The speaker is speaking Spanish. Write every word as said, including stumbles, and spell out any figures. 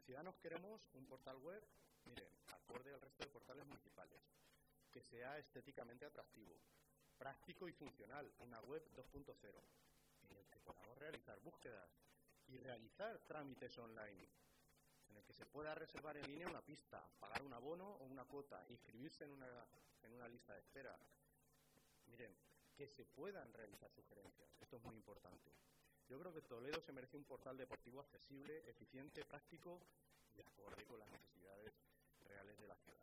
ciudadanos queremos un portal web, miren, acorde al resto de portales municipales, que sea estéticamente atractivo, práctico y funcional, una web dos punto cero, en el que podamos realizar búsquedas y realizar trámites online, en el que se pueda reservar en línea una pista, pagar un abono o una cuota, inscribirse en una, en una lista de espera. Miren, que se puedan realizar sugerencias, esto es muy importante. Yo creo que Toledo se merece un portal deportivo accesible, eficiente, práctico y acorde con las necesidades reales de la ciudad.